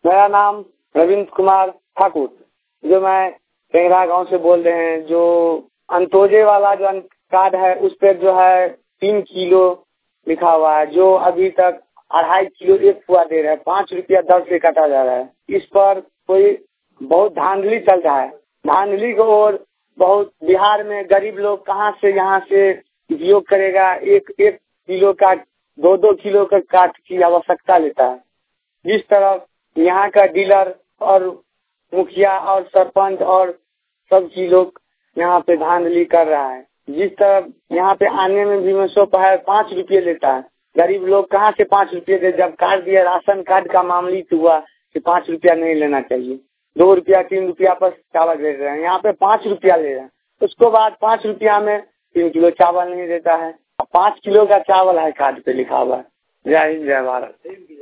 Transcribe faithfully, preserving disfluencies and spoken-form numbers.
मेरा नाम रविंद्र कुमार ठाकुर, जो मैं टेंगरा गांव से बोल रहे हैं। जो अंत्योदय वाला जो कार्ड है उस पर जो है तीन किलो लिखा हुआ है, जो अभी तक अढ़ाई किलो एक पुआ दे रहा है, पाँच रुपया दर से काटा जा रहा है। इस पर कोई बहुत धांधली चल रहा है। धांधली को और बहुत बिहार में गरीब लोग कहाँ से यहाँ से उपयोग करेगा। एक एक किलो का दो दो किलो का काट की आवश्यकता लेता है। जिस तरह यहाँ का डीलर और मुखिया और सरपंच और सब की लोग यहाँ पे धांधली कर रहा है। जिस तरह यहाँ पे आने में भी सौ है पाँच रुपये लेता है। गरीब लोग कहाँ से पाँच रुपये दे। जब कार्ड दिया, राशन कार्ड का मामला हुआ कि पाँच रुपया नहीं लेना चाहिए, दो रुपया तीन रुपया पर चावल दे रहे हैं, यहाँ पे पाँच रुपया ले रहे हैं। उसको बाद पाँच रुपया में तीन किलो चावल नहीं देता है। पाँच किलो का चावल है कार्ड पे लिखा हुआ है। जय हिंद जय भारत।